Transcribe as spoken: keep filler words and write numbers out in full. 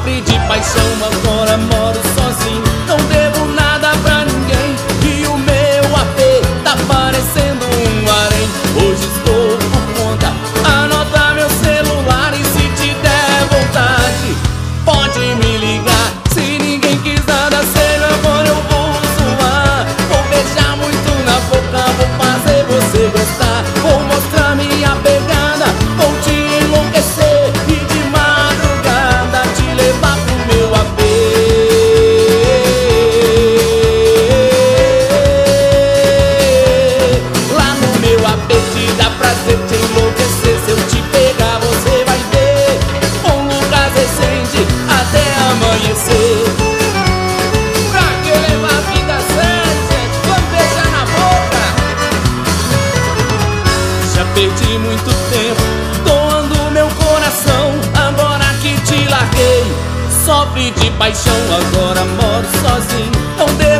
Sofre de paixão, agora moro sozinho. Não devo nada pra ninguém e o meu A P tá parecendo um harém. Hoje estou por conta, anota meu celular e se te der vontade, pode me ligar. Se ninguém quiser dar cena, agora eu vou zoar. Vou beijar muito na boca, vou fazer você gostar. Vou mostrar minha pegada, vou te enlouquecer e de madrugada te levar pro meu A P. Lá no meu A P te dá prazer te enlouquecer. Se eu te pegar você vai ver um lugar decente até amanhecer. Pra que levar a vida a sério, gente? Vamos beijar na boca. Já perdi muito tempo doando meu coração, agora que te larguei. Sofre de paixão, agora moro sozinho. Não